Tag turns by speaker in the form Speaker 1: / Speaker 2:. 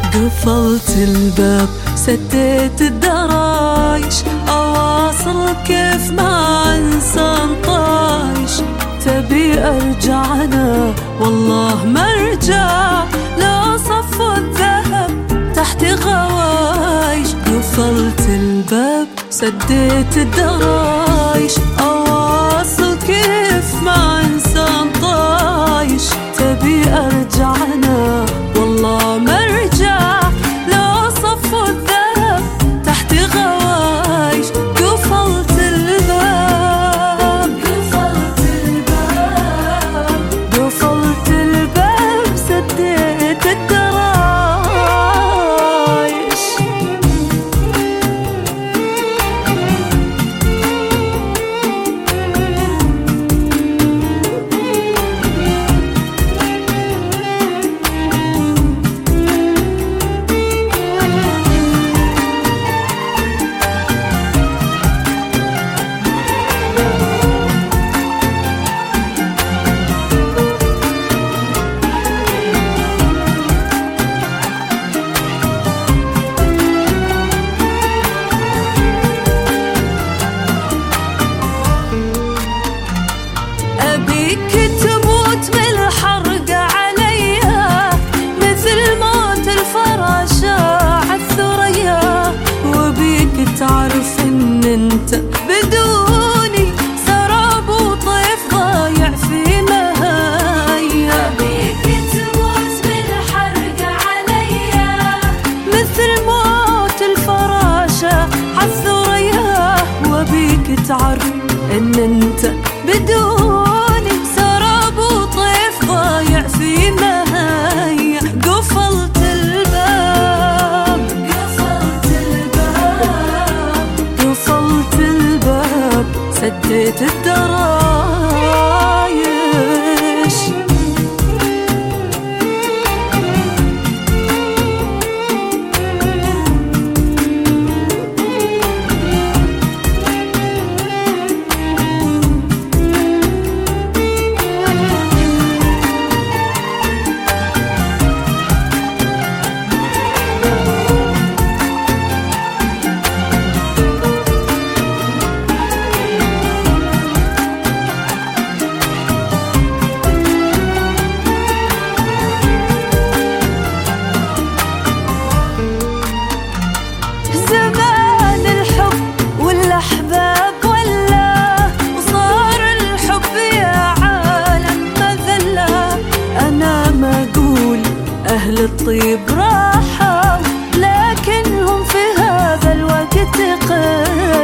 Speaker 1: قفلت الباب سديت الدرايش، أواصل كيف ما إنسان طايش. تبي أرجع أنا والله ما أرجع، لو صفوا الذهب تحت غوايش. قفلت الباب سديت الدرايش، أواصل كيف ما إنسان طايش. تبي أرجع أنا والله ما أرجع، لو صفوا الذهب تحت غوايش. قفلت الباب قفلت الباب قفلت الباب سديت الدرايش. أبيك تموت بالحرق عليا، مثل موت الفراشة عالثريا. وبيك تعرف إن أنت بدوني سراب وطيف ضايع في مهايا. أبيك تموت بالحرق عليا، مثل موت الفراشة عالثريا. وبيك تعرف إن أنت بدوني سراب وطيف ضايع في مهايا. قفلت الباب قفلت الباب قفلت الباب سديت الدرايش. زمان الحب والأحباب ولا، وصار الحب يا عالم مذلة. أنا ما أقول أهل الطيب راحوا، لكنهم في هذا الوقت قلة.